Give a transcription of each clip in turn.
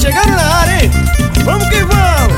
chegando na área, hein? Vamos que vamos!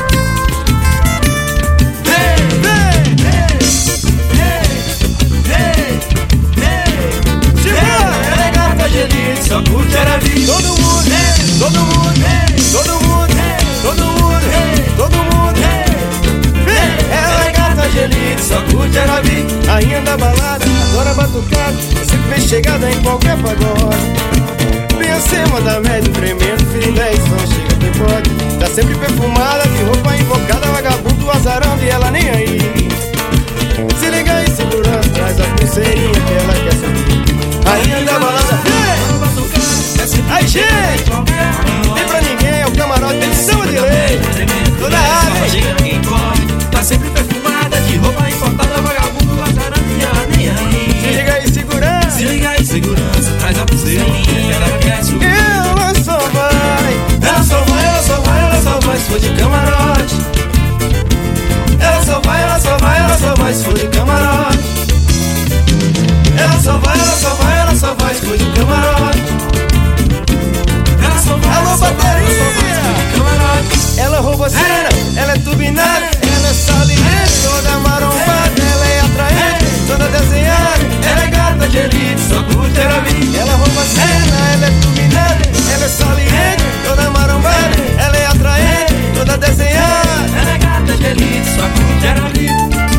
Ela é gata de elite, só curte Arabi. Todo mundo, todo mundo, todo mundo, todo mundo, todo mundo. Ela é gata de elite, só curte Arabi. Rainha da balada, adora batucada, sempre bem chegada em qualquer pagode. Bem acima da média, tremendo, filé, só chega quem pode. Tá sempre perfumada, de roupa invocada, vagabundo azarando e ela nem aí. Se liga aí, segurança, traz a pulseirinha que ela quer subir. Rainha da balada, ai gente, tem pra ninguém, é o camarote, tem samba de lei. Toda a área, chega quem pode. Tá sempre perfumada, de roupa importada, vagabundo azarando e ela nem aí. se liga aí, segurança. Se liga aí, segurança, traz a pulseirinha que ela quer subir. Ela só vai, Ela só vai, ela só vai, ela só vai se for de camarote. Ela só vai, ela só vai, ela só vai se for de camarote. Ela só vai, ela só vai, ela só vai se for de camarote. Ela só vai, alô, ela só vai, ela só vai se for de camarote. ela rouba a cena, ela é turbinada, ela é saliente, toda marombada, ela é atraente, toda desenhada, Ela é gata de elite, só curte Arabi. ela rouba a cena, ela é turbinada, ela é saliente, toda marombada, ela é atraente, toda desenhada. Ela é gata de elite, só curte Arabi.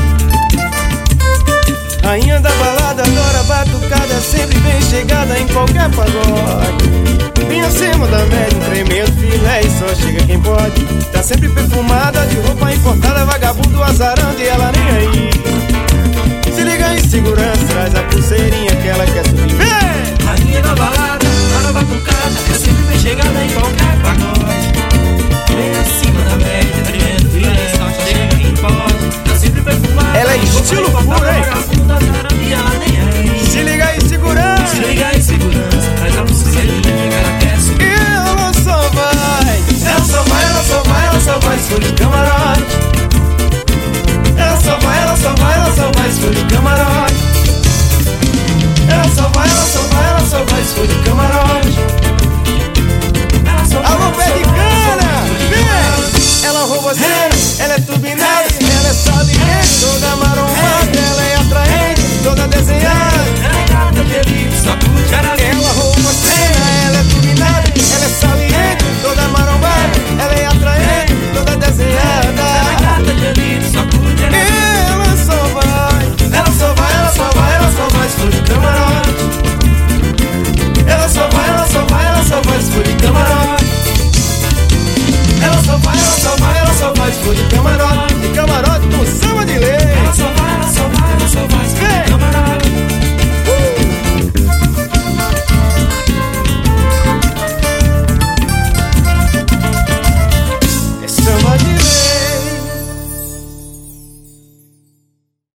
Rainha da balada, adora batucada, sempre bem chegada em qualquer pagode. Bem acima da média, tremendo, filé, e só chega quem pode. Tá sempre perfumada, de roupa importada, vagabundo azarando e ela nem aí. Se liga aí, segurança, traz a pulseirinha que ela quer subir.